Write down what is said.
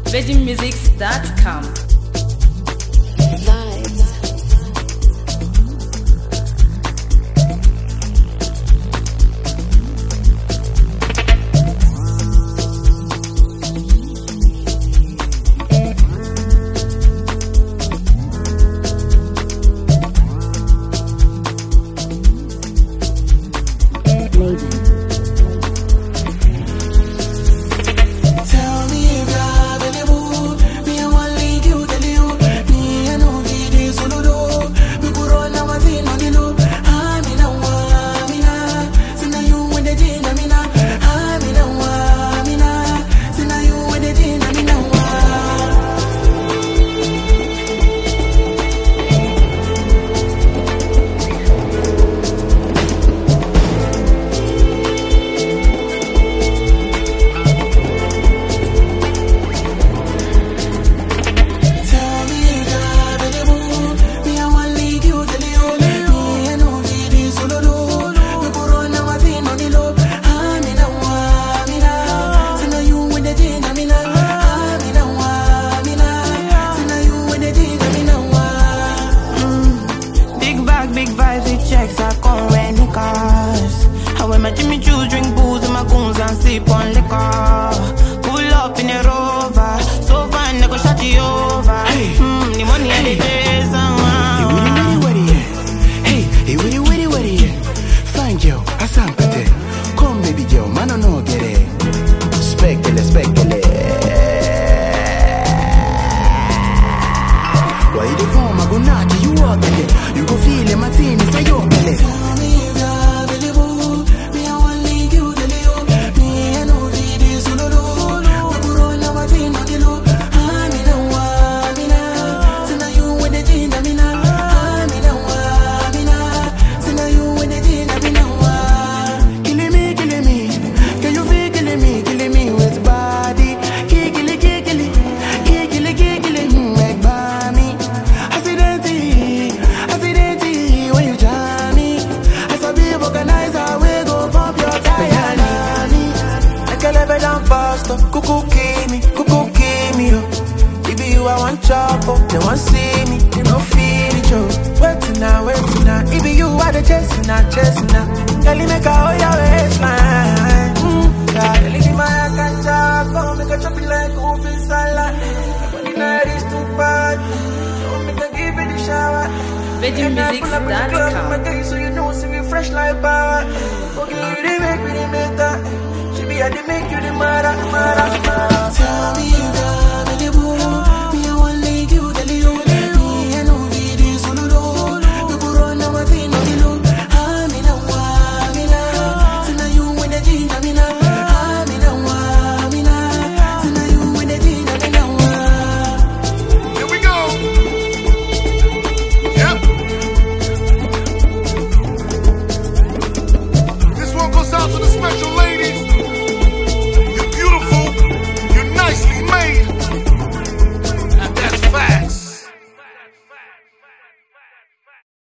VeggieMusics.com. Big vibes with checks, I come rent the cars. I wear my Jimmy Choo's, drink booze and my goons and sip on liquor. Pull up in a Rover, so fine, I go shut you over. The money and the days, Hey, what it? Fine girl, I sang pete. Come baby girl, man, I know get it. Speckle. Why you the form, I go naughty, you walk in it. You go feel it, my team is a yoke in it. Cuckoo keep me, oh. If you I want chop up, they want see me, they no feel it, yo. Waiting now. If you are the chasing now. Girl, you make a whole your waistline. Girl, you give my hand chop, come make a chop it like open salad. When the night is too bad, don't make a give it a shower. VeggieMusics.com.